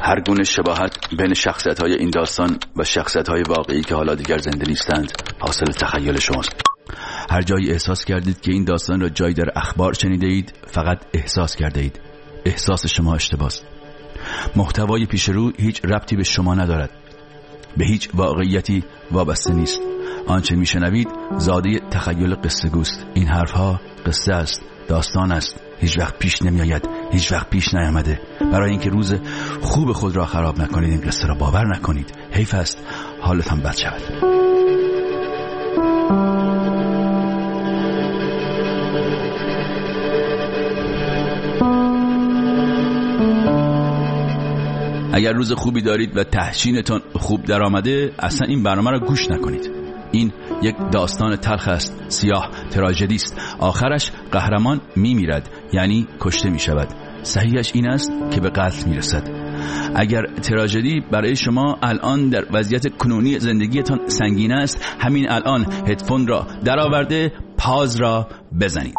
هر گونه شباهت بین شخصیت‌های این داستان و شخصیت‌های واقعی که حالا دیگر زنده نیستند حاصل تخیل شماست. هر جایی احساس کردید که این داستان را جایی در اخبار شنیده اید، فقط احساس کرده اید. احساس شما اشتباه است. محتوای پیش رو هیچ ربطی به شما ندارد. به هیچ واقعیتی وابسته نیست. آنچه میشنوید زاده تخیل قصه گوست. این حرفها قصه است، داستان است. هیچ وقت پیش نمی آید، هیچ وقت پیش نیامده. برای اینکه روز خوب خود را خراب نکنید این قصه را باور نکنید. حیف است حالتان بد شود. اگر روز خوبی دارید و تحسینتان خوب در آمده، اصلا این برنامه را گوش نکنید. این یک داستان تلخ است، سیاه، تراژدی است. آخرش قهرمان میمیرد، یعنی کشته میشود. صحیحش این است که به قتل میرسد. اگر تراژدی برای شما الان در وضعیت کنونی زندگیتان سنگین است، همین الان هدفون را درآورده پاز را بزنید.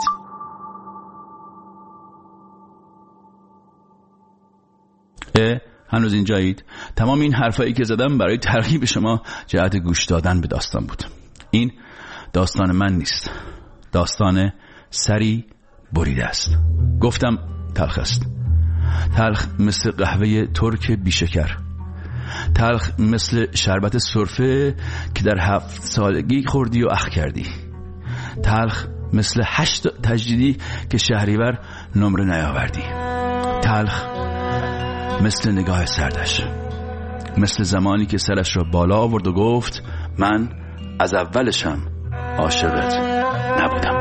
هنوز اینجایید؟ تمام این حرفایی که زدم برای ترغیب شما جهت گوش دادن به داستان بود. این داستان من نیست، داستان سری بریده است. گفتم تلخ است. تلخ مثل قهوه ترک بیشکر، تلخ مثل شربت سرفه که در 7 سالگی خوردی و اخ کردی، تلخ مثل 8 تجدیدی که شهریور نمره نیاوردی، تلخ مثل نگاه سردش، مثل زمانی که سرش را بالا آورد و گفت من از اولشم عاشقت نبودم.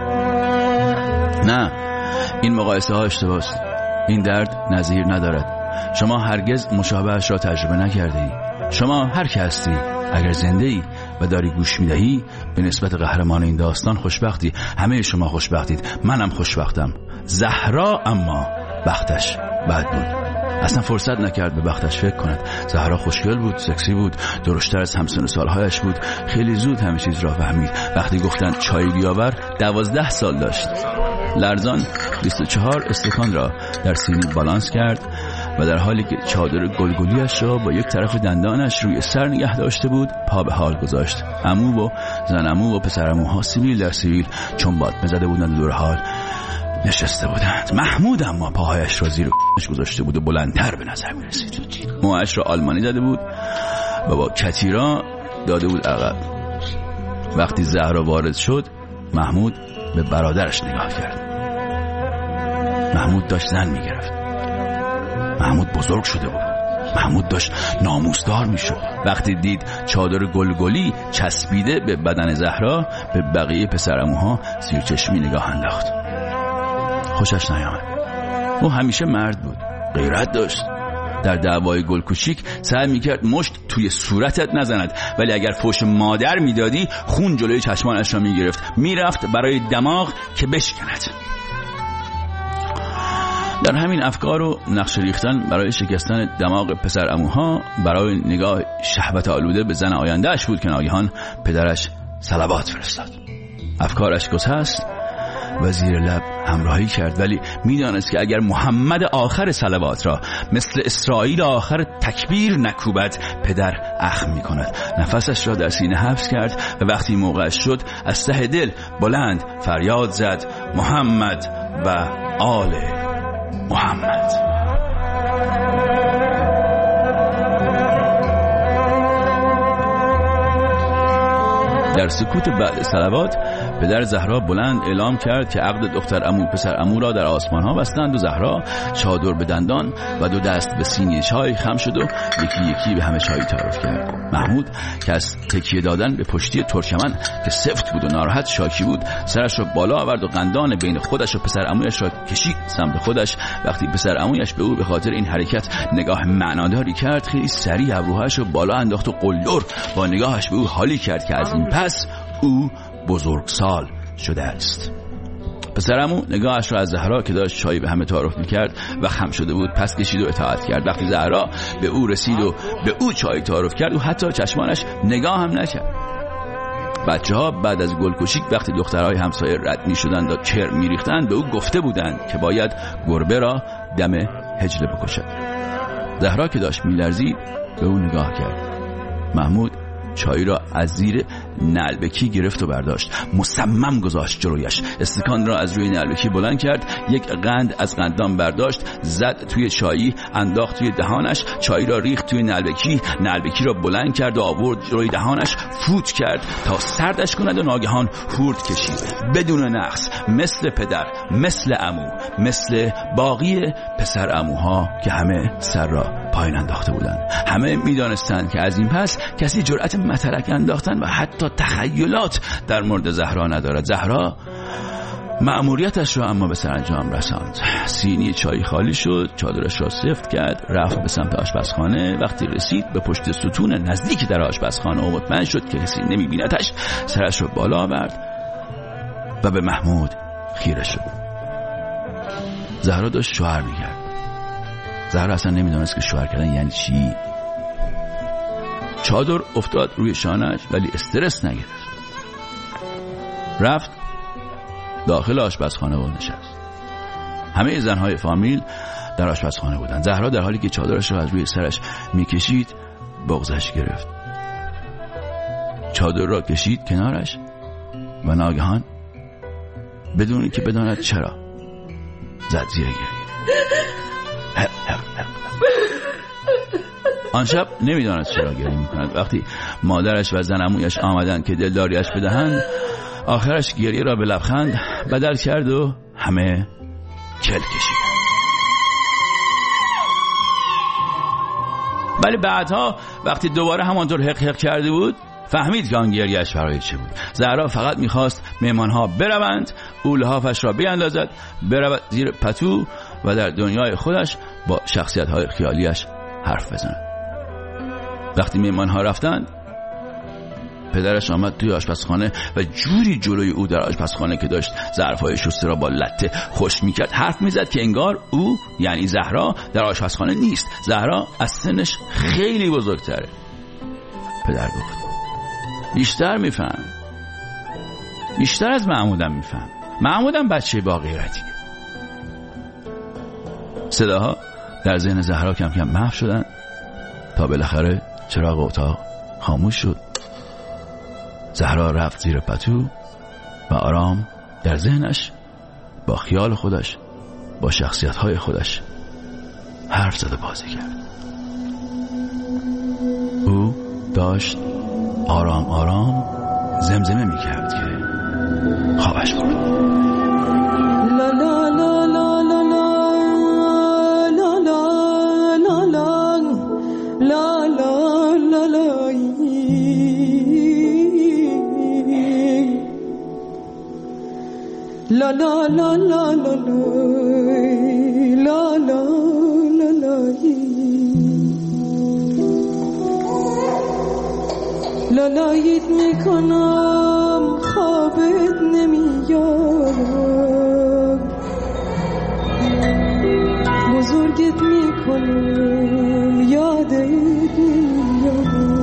نه، این مقایسه ها اشتباه است. این درد نظیر ندارد. شما هرگز مشابهش را تجربه نکرده ای. شما هر که هستی، اگر زنده ای و داری گوش میدهی، به نسبت قهرمان این داستان خوشبختی. همه شما خوشبختید، منم خوشبختم. زهرا اما بختش بد بود. اصلا فرصت نکرد به بختش فکر کند. زهرا خوشگل بود، سکسی بود، درشتر از همسن سالهایش بود. خیلی زود همه چیز را فهمید. وقتی گفتن چای بیاور 12 سال داشت. لرزان 24 استکان را در سینی بالانس کرد و در حالی که چادر گلگلیش را با یک طرف دندانش روی سر نگه داشته بود پا به حال گذاشت. عمو و زن عمو و پسر عموها سیبیل در سیبیل چون باد بزده بودند دور حال نشسته بودند. محمود اما پاهایش را زیر گذاشته بود و بلندتر به نظر می رسید. موهایش را آلمانی زده بود و با کتیرا داده بود عقب. وقتی زهرا وارد شد محمود به برادرش نگاه کرد. محمود داشت زن می گرفت. محمود بزرگ شده بود. محمود داشت ناموسدار می شد. وقتی دید چادر گلگلی چسبیده به بدن زهرا، به بقیه پسرعموها زیر چشمی نگاه انداخت. خوشش نیامد. او همیشه مرد بود، غیرت داشت. در دعوای گل کوچیک سعی میکرد مشت توی صورتت نزند، ولی اگر فوش مادر میدادی خون جلوی چشمانش را میگرفت، میرفت برای دماغ که بشکند. در همین افکار و نقشه ریختن برای شکستن دماغ پسر عموها، برای نگاه شهوت آلوده به زن آیندهش بود که ناگهان پدرش صلوات فرستاد. افکارش گسست و زیر لب همراهی کرد، ولی میدانست که اگر محمد آخر صلوات را مثل اسرائیل آخر تکبیر نکوبد پدر اخم می کند. نفسش را در سینه حبس کرد و وقتی موقعش شد از ته دل بلند فریاد زد محمد و آل محمد. در سکوت بعد صلوات پدر زهرا بلند اعلام کرد که عقد دختر عمو پسر عمو را در آسمان ها بستند و زهرا چادر به دندان و 2 دست به سینی چای خم شد و یکی یکی به همه چای تعارف کرد. محمود که از تکیه دادن به پشتی ترکمن که سفت بود و ناراحت شاکی بود، سرش را بالا آورد و قندان بین خودش و پسر عمویش را کشید سمت خودش. وقتی پسر عمویش به او به خاطر این حرکت نگاه معناداری کرد، خیلی سریع ابروهاش را بالا انداخت و قلدر با نگاهش به او حالی کرد که از این پس او بزرگسال شده است. پسرعمو نگاهش را از زهرا که داشت چای به همه تعارف میکرد و خم شده بود پس کشید و اطاعت کرد. وقتی زهرا به او رسید و به او چای تعارف کرد و حتی چشمانش نگاه هم نکرد. بچه‌ها بعد از گل کوچیک وقتی دخترهای همسایه رد می‌شدند و کرم می‌ریختند به او گفته بودند که باید گربه را دم حجله بکشد. زهرا که داشت میلرزید به او نگاه کرد. محمود چای را از زیر نعلبکی گرفت و برداشت، مصمم گذاشت جلویش. استکان را از روی نعلبکی بلند کرد، یک قند از قندان برداشت، زد توی چایی، انداخت توی دهانش، چای را ریخت توی نعلبکی را بلند کرد و آورد جلوی دهانش، فوت کرد تا سردش کند و ناگهان هورد کشید بدون نقص، مثل پدر، مثل عمو، مثل باقی پسر عموها که همه سر را پایین انداخته بودند. همه میدانستند که از این پس کسی جرأت مترک انداختن و حتی تخیلات در مورد زهرا ندارد. زهرا مأموریتش را اما به سرانجام رساند. سینی چای خالی شد، چادرش را سفت کرد، رفت به سمت آشپزخانه. وقتی رسید به پشت ستون نزدیک در آشپزخانه و مطمئن شد که کسی نمی‌بیندش، سرش را بالا آورد و به محمود خیره شد. زهرا داشت شوهر می‌کرد. زهرا اصلا نمی‌دانست که شوهر کردن یعنی چی. چادر افتاد روی شانه‌اش ولی استرس نگرفت. رفت داخل آشپزخانه و نشست. همه زنهای فامیل در آشپزخانه بودند. زهرا در حالی که چادرش را از روی سرش میکشید بغضش گرفت. چادر را کشید کنارش و ناگهان بدون اینکه بداند چرا زد زیر گریه. آن شب نمیداند چرا گریه میکند. وقتی مادرش و زن عمویش آمدند که دلداریش بدهند، آخرش گریه را به لبخند بدل کرد و همه کل کشید. ولی بعدها وقتی دوباره همانطور حق حق کرده بود، فهمید که آن گریه‌اش برای چه بود. زهرا فقط میخواست مهمانها بروند، او لحافش را بیاندازد، برود زیر پتو و در دنیای خودش با شخصیت‌های خیالیش حرف بزند. وقتی مهمانها رفتند، پدرش آمد توی آشپزخانه و جوری جلوی او در آشپزخانه که داشت ظرف‌های شسته را با لته خشک می‌کرد حرف می‌زد که انگار او یعنی زهرا در آشپزخانه نیست. زهرا از سنش خیلی بزرگتره. پدر گفت بیشتر میفهم، بیشتر از محمودم میفهم. محمودم بچه با غیرتی. صداها در ذهن زهرا کم کم محو شدن تا بالاخره چراغ اتاق خاموش شد. زهرا رفت زیر پتو و آرام در ذهنش با خیال خودش، با شخصیت‌های خودش حرف زد و بازی کرد. او داشت آرام آرام زمزمه می‌کرد که خوابش برد. لا لا لا لا لا لا لا لا لا لا La la la la la la la la la la la یت میکنم خوابت نمیاد، بزرگت میکنم یادت نمیاد.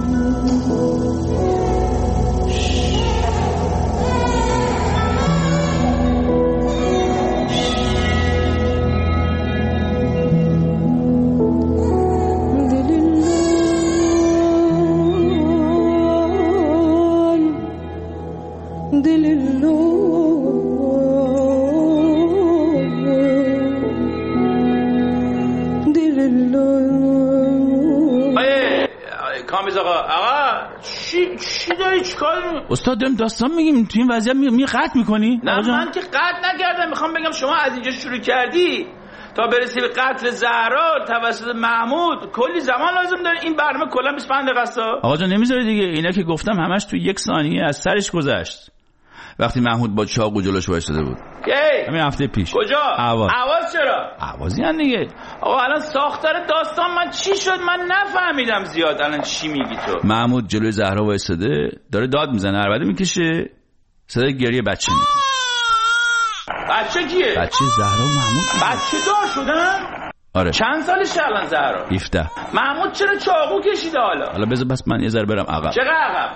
چی داری چیکار؟ استاد داریم داستان میگیم، تو این وضعیت قطع میکنی؟ نه من که قطع نکردم، میخوام بگم شما از اینجا شروع کردی تا برسی به قتل زهرا توسط محمود کلی زمان لازم داره. این برنامه کلا 25 دقیقه است. آقا جان نمیذاری دیگه، اینا که گفتم همش تو 1 ثانیه از سرش گذشت. وقتی محمود با چاقو جلوش وایساده بود همین هفته پیش. کجا؟ آواز چرا؟ آوازی هم دیگه. آقا الان ساختار داستان من چی شد؟ من نفهمیدم زیاد. الان چی میگی تو؟ محمود جلوی زهرا وایساده داره داد میزنه، عربده میکشه، صدای گریه بچه میاد. بچه کیه؟ بچه زهرا و محمود. بچه دار شدن؟ آره. چند سالشه الان زهرا؟ 17. محمود چرا چاقو کشیده حالا بذار بس من یه ذره برم عقب. چقدر عقب؟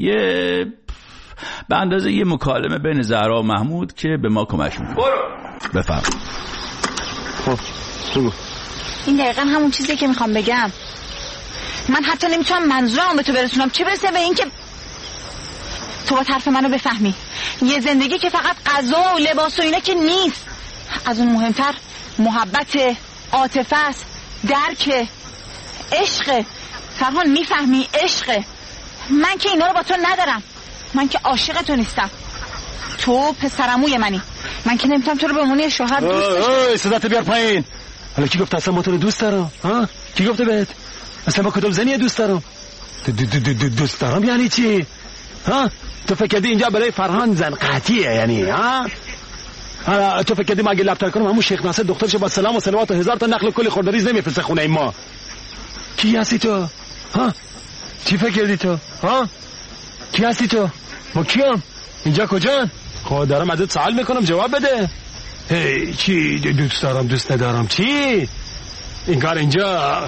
به اندازه یه مکالمه بین زهرا و محمود که به ما کمک میکنه. برو بفرم. خب این دقیقا همون چیزیه که میخوام بگم. من حتی نمیتونم منظورم به تو برسونم، چه برسه به این که تو با حرف منو بفهمی. یه زندگی که فقط غذا و لباس و اینا که نیست، از اون مهمتر محبت، عاطفه است، درک، عشق. فرهان میفهمی؟ عشق. من که اینا رو با تو ندارم. من که عاشق تو نیستم. تو پسرعموی منی. من که نمیتونم تو رو به عنوان شوهر دوست داشتم. صدات بیار پایین. حالا کی گفت اصلا ما تو رو دوست دارم؟ ها؟ کی گفته بهت؟ اصلا با کدوم زنی دوست دارم؟ دوست دارم یعنی چی؟ ها؟ تو فکر کردی اینجا برای فرهان زن قطعیه یعنی؟ ها؟ تو فکر کردی ما اگه لپتر کنم همون شیخ ناصر دخترش با سلام و صلوات و 1000 تا نقل کلی خوردریز نمیفرسته خونه ما؟ کی هستی تو؟ ها؟ چی فکر کردی تو؟ ها؟ کی هستی تو؟ ما کیم؟ اینجا کجان؟ خب دارم ازت سوال میکنم جواب بده. هی چی دوست دارم دوست ندارم چی؟ این کار اینجا.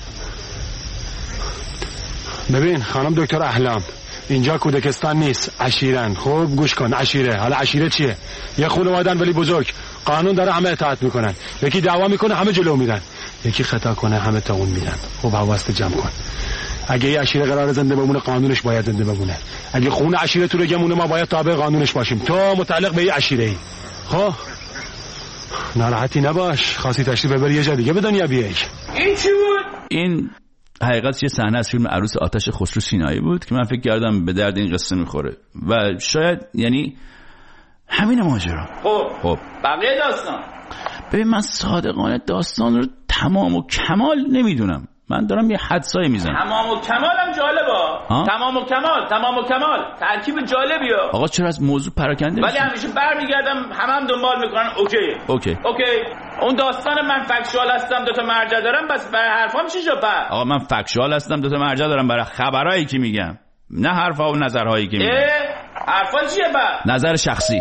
ببین خانم دکتر احلام، اینجا کودکستان نیست، عشیرن. خوب گوش کن، عشیره. حالا عشیره چیه؟ یه خانواده‌ان ولی بزرگ، قانون داره، همه اطاعت میکنن. یکی دعوا میکنه همه جلو میرن، یکی خطا کنه همه تاون میدن. خب حواست جمع کن. اگه یه عشیره قرار زنده بمونه قانونش باید زنده بمونه. اگه خون عشیره تو رو گمونه ما باید تابع قانونش باشیم. تو متعلق به یه عشیره‌ای. خب ناراحتی نباش، خواستی تشریف ببری یه جا دیگه به دنیا بیای. این چی بود؟ این حقیقت یه صحنه از فیلم عروس آتش خسرو سینایی بود که من فکر کردم به درد این قصه میخوره و شاید یعنی همین ماجرا. خب بقیه داستان. ببین من صادقانه داستان رو تمام و کمال نمیدونم، من دارم یه حدسایی میزنم. تمام و کمال هم جالبه. تمام و کمال ترکیب جالبیه. آقا چرا از موضوع پراکنده ولی همیشه برمیگردم هم دنبال میکنن. اوکی. اون داستان من فکشوال هستم دوتا مرجع دارم بس برای حرفام چی شد؟ آقا من فکشوال هستم دوتا مرجع دارم برای خبرایی که میگم، نه حرفا و نظرهایی که میگم. حرفا چیه نظر شخصی.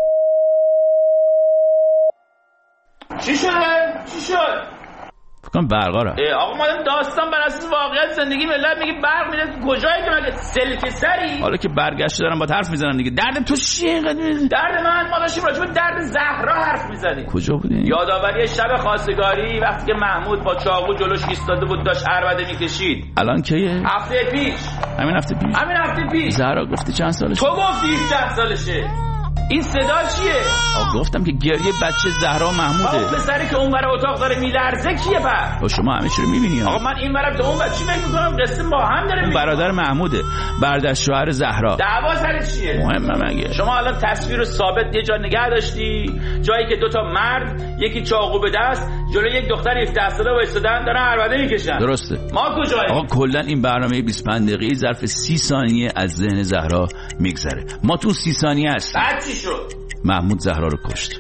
چی شد؟ فکرم برقا رفت. آقا ما داستان بر اساس واقعیت زندگی ملت میگه برق میره کجایی که مگه سلک سری؟ حالا که برگشت دارم با حرف میزنم دیگه. درد تو چیه اینقدر؟ درد من ما داشتیم راجع به درد زهرا حرف میزدیم. کجا بودین؟ یادآوری شب خواستگاری وقتی که محمود با چاقو جلوش ایستاده بود داشت عربده میکشید. الان کیه؟ هفته پیش. همین هفته پیش. زهرا گفتی چند سالشه؟ تو گفتی 17 سالشه. این صدا چیه؟ گفتم که گریه بچه زهرا محموده. پسری که اون ور اتاق داره میلرزه کیه با شما همه چی رو میبینی. آقا من این ورم تو اون بچه فکر میکنم قصه با هم داره. اون برادر محموده، برادر شوهر زهرا. دعوا سر چیه؟ مهمه مگه؟ شما الان تصویر رو ثابت یه جا نگه داشتی، جایی که دوتا مرد یکی چاقو به دست جلوی یک دختر 17 ساله وایسادن دارن عربده میکشن. درسته. ما کجاییم؟ آقا کلا این برنامه 25 دقیقه‌ای ظرف 30 ثانیه از ذهن زهرا میگذره. ما تو 30 ثانیه هستیم. بعد چی شد؟ محمود زهرا رو کشت.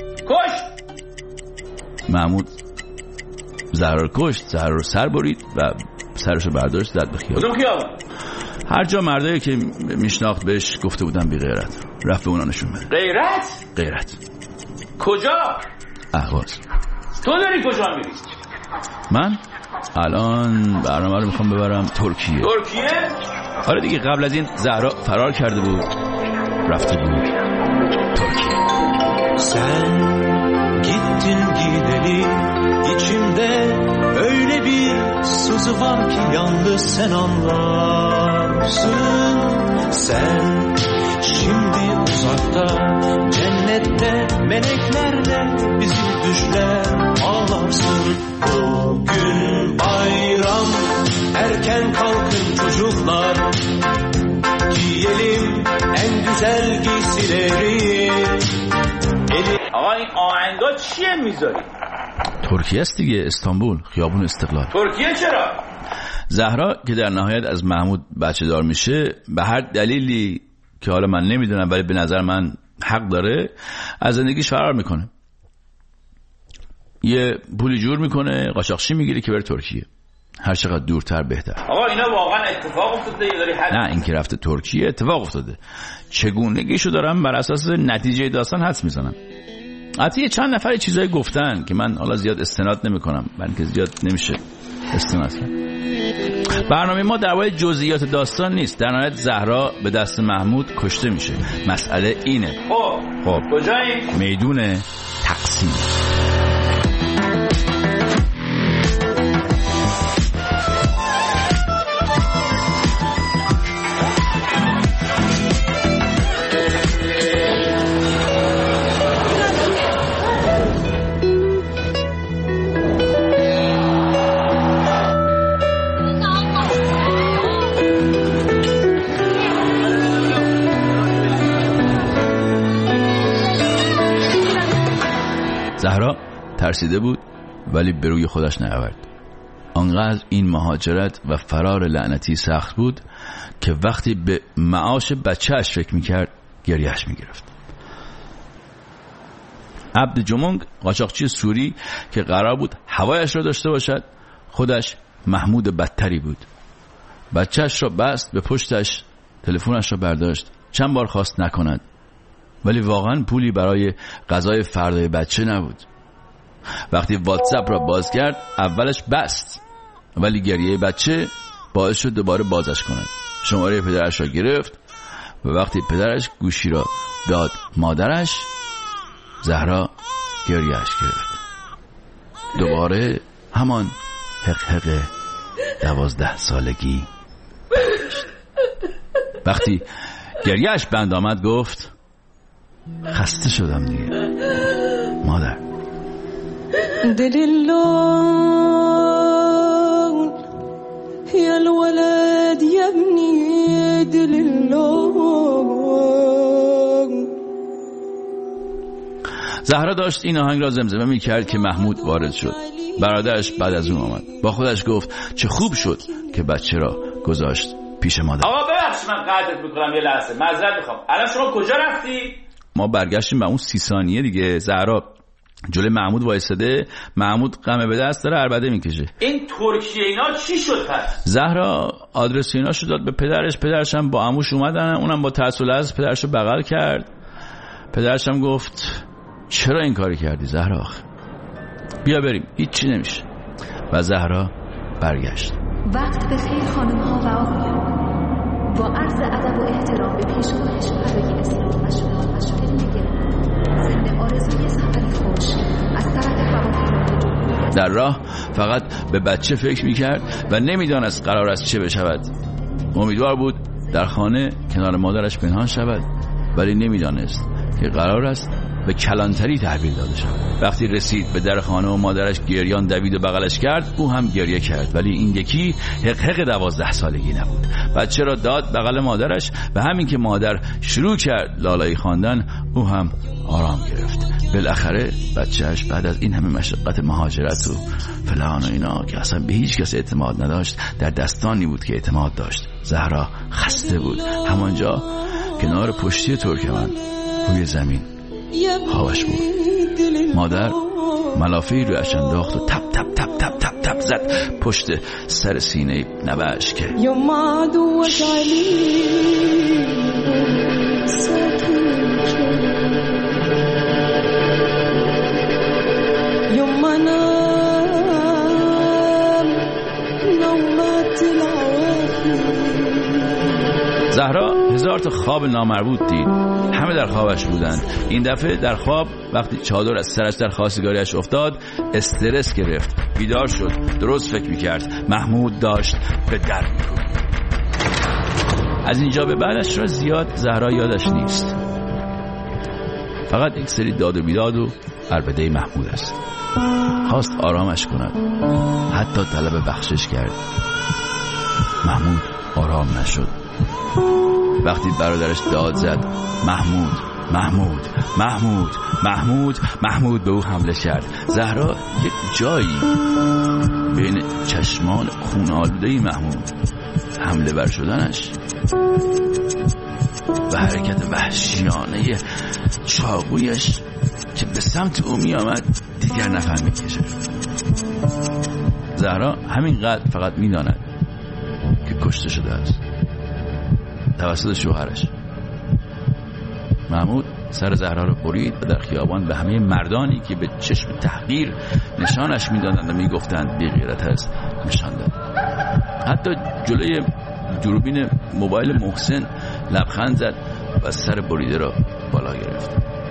محمود زهرا رو کشت، زهرا رو سر برید و سرش رو برداشت زد به خیابون. کدوم خیابون؟ هر جا مردایی که میشناخت بهش گفته بودن بی غیرت، رفت به اونا نشون بده. غیرت کجا؟ اهواز. تو داری کجا میری؟ من الان برنامه رو میخوام ببرم ترکیه. آره دیگه، قبل از این zahra فرار کرده بود، rafte بود Türkiye. Sen gittin gideli, içimde öyle bir sızı var ki yalnız sen anlarsın. Sen şimdi uzakta, cennette meleklerle bizim düşler ağlarsın. Bugün bayram, erken kalkın çocuklar, giyelim en güzel giysileri. آقا این آهنگا چیه میذاری؟ ترکیه است دیگه، استانبول، خیابون استقلال. ترکیه چرا؟ زهرا که در نهایت از محمود بچه دار میشه، به هر دلیلی که حالا من نمیدونم ولی به نظر من حق داره، از زندگیش فرار میکنه، یه پولی جور میکنه، قاچاقچی میگیره که بره ترکیه. هر چقدر دورتر بهتر. آقا اینا واقعا اتفاق افتاده یا داری حد؟ نه، این که رفته ترکیه اتفاق افتاده. چگونگیشو دارم بر اساس نتیجه داستان حدس میزنم. حتی چند نفر چیزایی گفتن که من حالا زیاد استناد نمیکنم، بلکه زیاد نمیشه استناد کرد. برنامه ما در مورد جزئیات داستان نیست. در نهایت زهرا به دست محمود کشته میشه. مسئله اینه. خب کجاییم؟ میدون تقسیم. زهرا ترسیده بود ولی به روی خودش نیاورد. آنقدر این مهاجرت و فرار لعنتی سخت بود که وقتی به معاش بچهش فکر میکرد گریهش میگرفت. عبد جمونگ قاچاقچی سوری که قرار بود هوایش را داشته باشد، خودش محمود بدتری بود. بچهش را بست به پشتش، تلفنش را برداشت، چند بار خواست نکند، ولی واقعا پولی برای غذای فردای بچه نبود. وقتی واتساپ را باز کرد اولش بست، ولی گریه بچه باعث شد دوباره بازش کند. شماره پدرش را گرفت و وقتی پدرش گوشی را داد مادرش، زهرا گریهش گرفت. دوباره همان حق 12 سالگی. وقتی گریهش بند آمد گفت خسته شدم دیگه مادر. دل اللون يا الولد يا ابني دل اللون. زهرا داشت این آهنگ را زمزمه می کرد که محمود وارد شد. برادرش بعد از اون آمد. با خودش گفت چه خوب شد که بچه را گذاشت پیش مادر. آقا ببخشید من قطعت میکنم یه لحظه، معذرت میخوام. الان شما کجا رفتی؟ ما برگشتیم به اون 30 ثانیه دیگه. زهرا جلوی محمود وایساده، محمود قمه به دست داره عربده میکشه. این ترکیه اینا چی شد پس؟ زهرا آدرس اینا شو داد به پدرش، پدرش هم با عموش اومدن، اونم با تأسف از پدرش رو بغل کرد. پدرش هم گفت چرا این کاری کردی زهرا؟ بیا بریم، هیچی نمیشه. و زهرا برگشت. وقت بخیر خانم ها و آقایان، با عرض ادب و احترام به پیشگاه شهدای اسلام و شهدای نگران، ضمن آرزوی سفری خوش از طرف هواپیمای جمهوری. در راه فقط به بچه فکر میکرد و نمیدانست قرار است چه بشود. امیدوار بود در خانه کنار مادرش پنهان شود، ولی نمیدانست که قرار است به کلانتری تحویل داده شد. وقتی رسید به در خانه و مادرش گریان دوید و بغلش کرد، او هم گریه کرد، ولی این یکی حق 12 سالگی نبود. بچه را داد بغل مادرش و همین که مادر شروع کرد لالایی خواندن، او هم آرام گرفت. بالاخره بچهش بعد از این همه مشقت مهاجرت و فلان و اینا که اصلا به هیچ کس اعتماد نداشت، در دستانی بود که اعتماد داشت. زهرا خسته بود. همانجا کنار پشتی ترکمن روی زمین خوابش بود. مادر ملافه‌ای رویش انداخت و تپ تپ تپ تپ تپ تپ زد پشت سر سینه نوه‌اش که زهرا 1000 تا خواب نامربوط دید، همه در خوابش بودند. این دفعه در خواب وقتی چادر از سرش در خواستگاریش افتاد استرس گرفت. بیدار شد، درست فکر میکرد. محمود داشت به در می‌کوبید. از اینجا به بعدش را زیاد زهرا یادش نیست، فقط یک سری داد و بیداد و عربده محمود است. خواست آرامش کند، حتی طلب بخشش کرد. محمود آرام نشد. وقتی برادرش داد زد محمود محمود محمود محمود محمود به او حمله کرد. زهرا یک جایی بین چشمان خون آلوده محمود حمله بر شدنش و حرکت وحشیانه چاقویش که به سمت او می آمد دیگر نفهم می کشد. زهرا همینقدر فقط می داند که کشته شده است توسط شوهرش. محمود سر زهرا رو برید و در خیابان به همه مردانی که به چشم تحقیر نشانش میدادند و میگفتند بی غیرت است نشان داد. حتی جلوی دوربین موبایل محسن لبخند زد و سر بریده را بالا گرفت.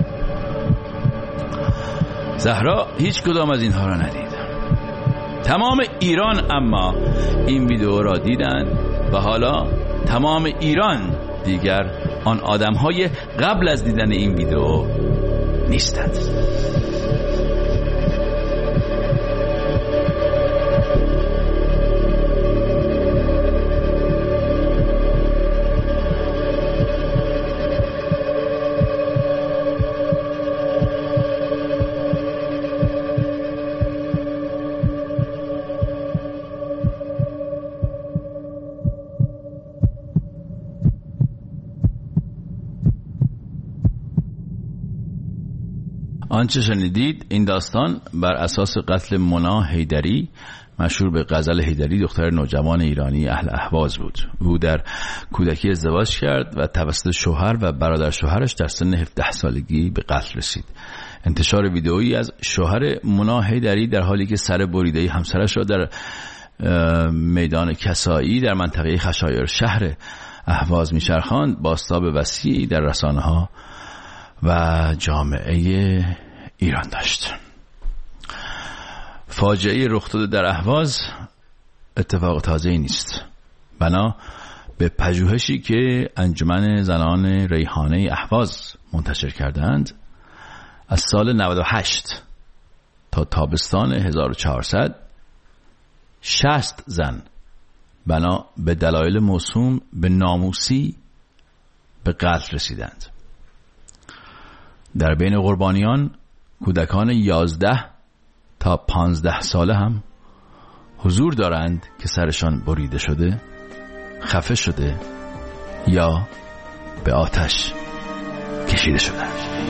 زهرا هیچ کدام از اینها را ندید. تمام ایران اما این ویدیو را دیدند و حالا تمام ایران دیگر آن آدم‌های قبل از دیدن این ویدیو نیستند. آنچه شنیدید این داستان بر اساس قتل مونا حیدری، مشهور به غزل حیدری، دختر نوجوان ایرانی اهل اهواز بود. او در کودکی ازدواج کرد و توسط شوهر و برادر شوهرش در سن 17 سالگی به قتل رسید. انتشار ویدئویی از شوهر مونا حیدری در حالی که سر بریده همسرش را در میدان کسایی در منطقه خشایار شهر اهواز میچرخاند بازتاب وسیعی در رسانه‌ها و جامعه ایران داشت. فاجعه رخ داده در اهواز اتفاق تازه‌ای نیست. بنا به پژوهشی که انجمن زنان ریحانه اهواز منتشر کردند، از سال 98 تا تابستان 1400 60 زن بنا به دلایل موسوم به ناموسی به قتل رسیدند. در بین قربانیان کودکان 11 تا 15 ساله هم حضور دارند که سرشان بریده شده، خفه شده یا به آتش کشیده شدند.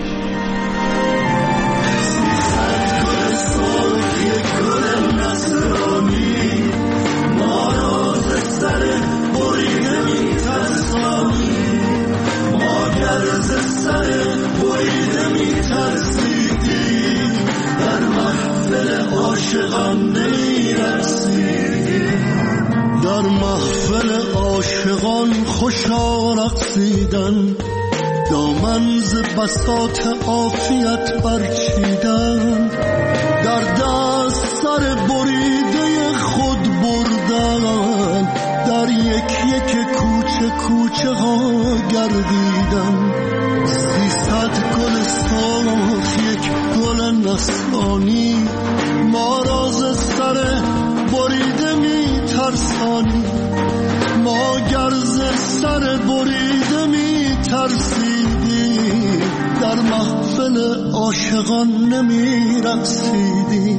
در محفل عاشقان خوشا رقصیدن، دامن ز بساط عافیت برچیدن، در دست سر بریده خود بردن، در یک یک کوچه کوچه ها گردیدن. 300 گل سرخ یک گل نسلانی، ما راز سر بریده می ترسانی، ما گرز سر بریده می ترسیدی، در محفل عاشقان نمی رقصیدی.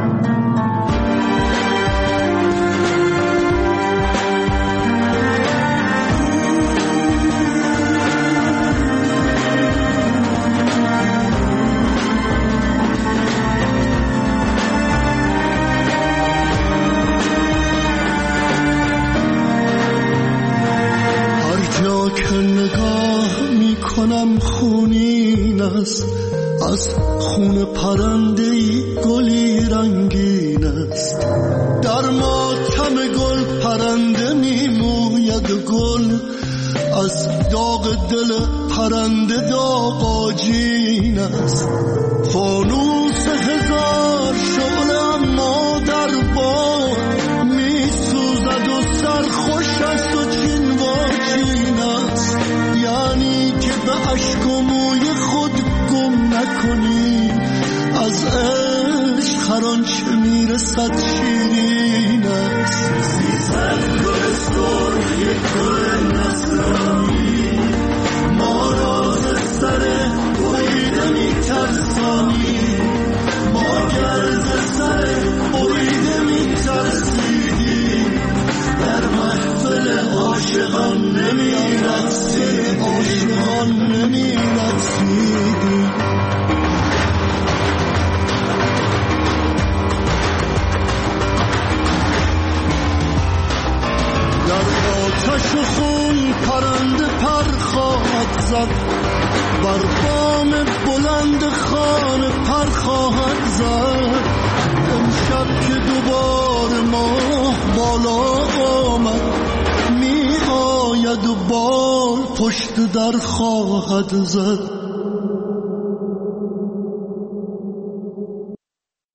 که نگاه می کنم خونین است، از خون پرنده‌ای گلی رنگین است. در ماتم گل پرنده می موید و گل، از داغ دل پرنده داغ آجین است. فانوس هزار شعله اما در باد می سوزد و سرخوش است و چین واچین است. یعنی که به اشک و موی خود گم نکنی، از عشق هر آنچه میرسد شیرین است. 300 گل سرخ یک گل نصرانی، ما راز سر بریده میترسانی، ما گرز سر بریده میترسیدی، در محفل عاشقان نمیرقصیدی، عاشقان نمیرقصیدی. در آتش و خون پرنده پر خواهد زد، بر بام بلند خانه پر خواهد زد. امشب که دوباره ماه بالا آمد، می آید و بال پشت در خواهد زد.